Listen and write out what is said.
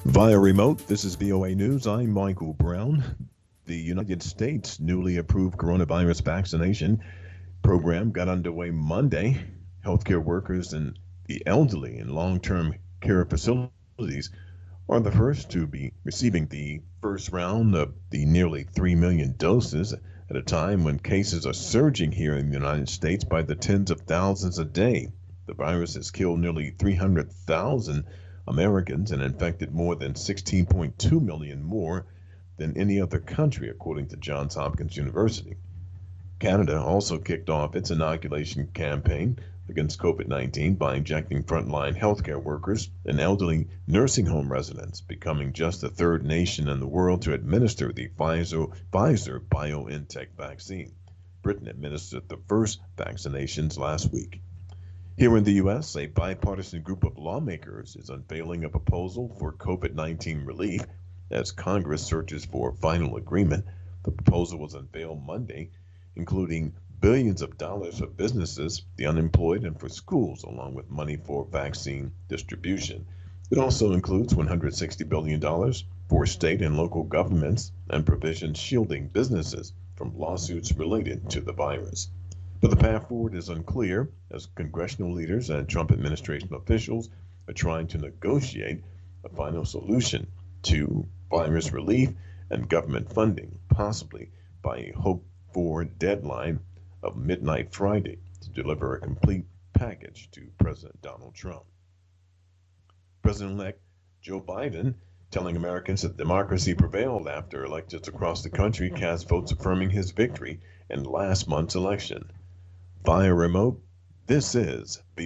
Via remote, this is VOA News. I'm Michael Brown. The United States newly approved coronavirus vaccination program got underway Monday. Healthcare workers and the elderly in long term care facilities are the first to be receiving the first round of the nearly 3 million doses at a time when cases are surging here in the United States by the tens of thousands a day. The virus has killed nearly 300,000 Americans and infected more than 16.2 million more than any other country, according to Johns Hopkins University. Canada also kicked off its inoculation campaign against COVID 19 by injecting frontline healthcare workers and elderly nursing home residents, becoming just the third nation in the world to administer the Pfizer BioNTech vaccine. Britain administered the first vaccinations last week. Here in the U.S., a bipartisan group of lawmakers is unveiling a proposal for COVID 19 relief as Congress searches for final agreement. The proposal was unveiled Monday, including billions of dollars for businesses, the unemployed, and for schools, along with money for vaccine distribution. It also includes $160 billion for state and local governments and provisions shielding businesses from lawsuits related to the virus. But the path forward is unclear as congressional leaders and Trump administration officials are trying to negotiate a final solution to virus relief and government funding, possibly by a hoped for deadline of midnight Friday to deliver a complete package to President Donald Trump. President-elect Joe Biden telling Americans that democracy prevailed after electors across the country cast votes affirming his victory in last month's election. Via remote, this is